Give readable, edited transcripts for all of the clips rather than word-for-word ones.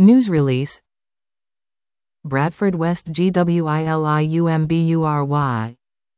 News release. Bradford West GWILIUMBURY.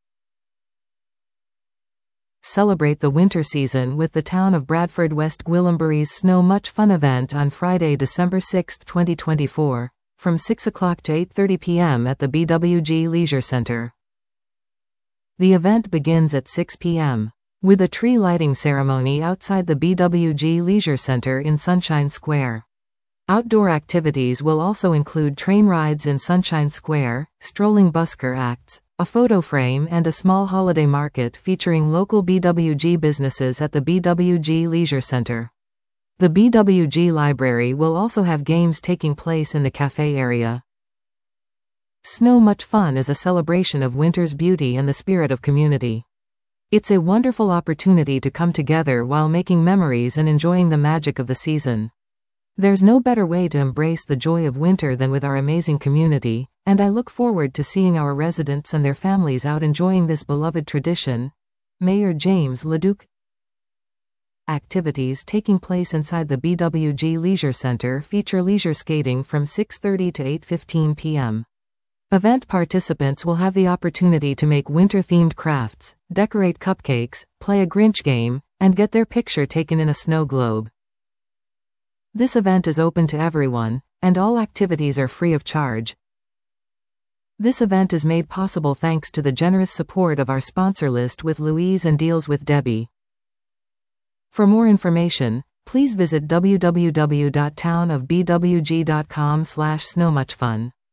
Celebrate the winter season with the Town of Bradford West Gwillimbury's Snow Much Fun event on Friday, December 6, 2024, from 6 o'clock to 8:30 p.m. at the BWG Leisure Centre. The event begins at 6 p.m. with a tree lighting ceremony outside the BWG Leisure Centre in Sunshine Square. Outdoor activities will also include train rides in Sunshine Square, strolling busker acts, a photo frame and a small holiday market featuring local BWG businesses at the BWG Leisure Centre. The BWG Library will also have games taking place in the cafe area. Snow Much Fun is a celebration of winter's beauty and the spirit of community. It's a wonderful opportunity to come together while making memories and enjoying the magic of the season. There's no better way to embrace the joy of winter than with our amazing community, and I look forward to seeing our residents and their families out enjoying this beloved tradition. Mayor James Leduc. Activities taking place inside the BWG Leisure Centre feature leisure skating from 6:30 to 8:15 p.m. Event participants will have the opportunity to make winter-themed crafts, decorate cupcakes, play a Grinch game, and get their picture taken in a snow globe. This event is open to everyone, and all activities are free of charge. This event is made possible thanks to the generous support of our sponsor list with Louise and Deals with Debbie. For more information, please visit www.townofbwg.com/snowmuchfun.